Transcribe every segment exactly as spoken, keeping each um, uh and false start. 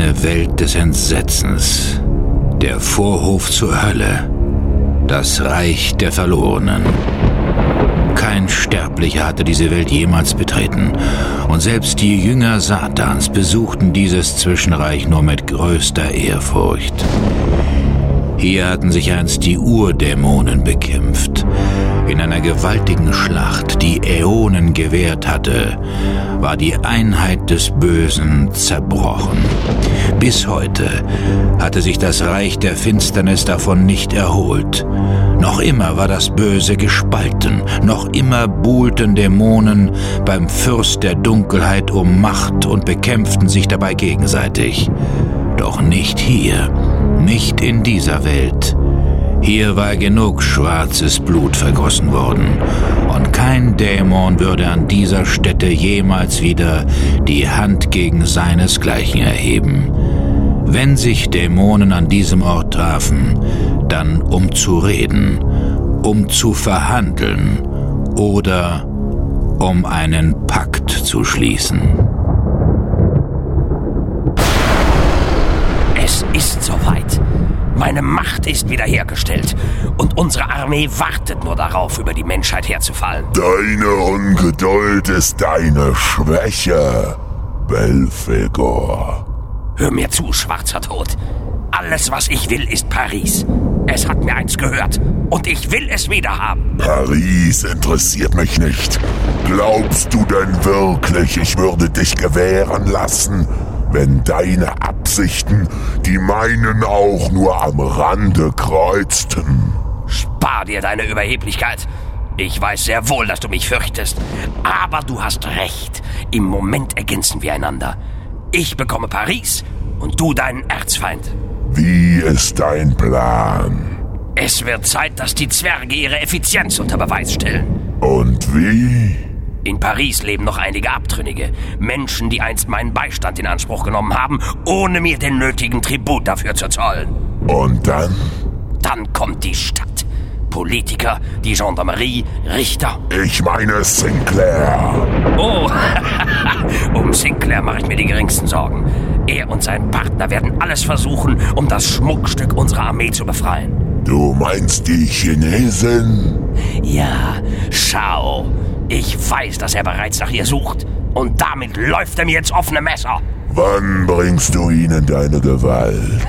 Eine Welt des Entsetzens. Der Vorhof zur Hölle. Das Reich der Verlorenen. Kein Sterblicher hatte diese Welt jemals betreten. Und selbst die Jünger Satans besuchten dieses Zwischenreich nur mit größter Ehrfurcht. Hier hatten sich einst die Urdämonen bekämpft. In einer gewaltigen Schlacht, die Äonen gewährt hatte, war die Einheit des Bösen zerbrochen. Bis heute hatte sich das Reich der Finsternis davon nicht erholt. Noch immer war das Böse gespalten, noch immer buhlten Dämonen beim Fürst der Dunkelheit um Macht und bekämpften sich dabei gegenseitig. Doch nicht hier, nicht in dieser Welt. Hier war genug schwarzes Blut vergossen worden, und kein Dämon würde an dieser Stätte jemals wieder die Hand gegen seinesgleichen erheben. Wenn sich Dämonen an diesem Ort trafen, dann um zu reden, um zu verhandeln oder um einen Pakt zu schließen. Es ist soweit. Meine Macht ist wiederhergestellt und unsere Armee wartet nur darauf, über die Menschheit herzufallen. Deine Ungeduld ist deine Schwäche, Belphegor. Hör mir zu, schwarzer Tod. Alles, was ich will, ist Paris. Es hat mir eins gehört und ich will es wieder haben. Paris interessiert mich nicht. Glaubst du denn wirklich, ich würde dich gewähren lassen, wenn deine Absichten die meinen auch nur am Rande kreuzten? Spar dir deine Überheblichkeit. Ich weiß sehr wohl, dass du mich fürchtest. Aber du hast recht. Im Moment ergänzen wir einander. Ich bekomme Paris und du deinen Erzfeind. Wie ist dein Plan? Es wird Zeit, dass die Zwerge ihre Effizienz unter Beweis stellen. Und wie? In Paris leben noch einige Abtrünnige. Menschen, die einst meinen Beistand in Anspruch genommen haben, ohne mir den nötigen Tribut dafür zu zollen. Und dann? Dann kommt die Stadt. Politiker, die Gendarmerie, Richter. Ich meine Sinclair. Oh, um Sinclair mache ich mir die geringsten Sorgen. Er und sein Partner werden alles versuchen, um das Schmuckstück unserer Armee zu befreien. Du meinst die Chinesin? Ja, schau. Ich weiß, dass er bereits nach ihr sucht. Und damit läuft er mir ins offene Messer. Wann bringst du ihnen deine Gewalt?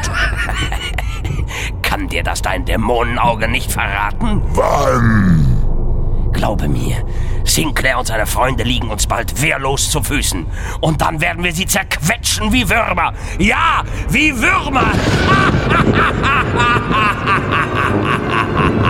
Kann dir das dein Dämonenauge nicht verraten? Wann? Glaube mir, Sinclair und seine Freunde liegen uns bald wehrlos zu Füßen. Und dann werden wir sie zerquetschen wie Würmer. Ja, wie Würmer!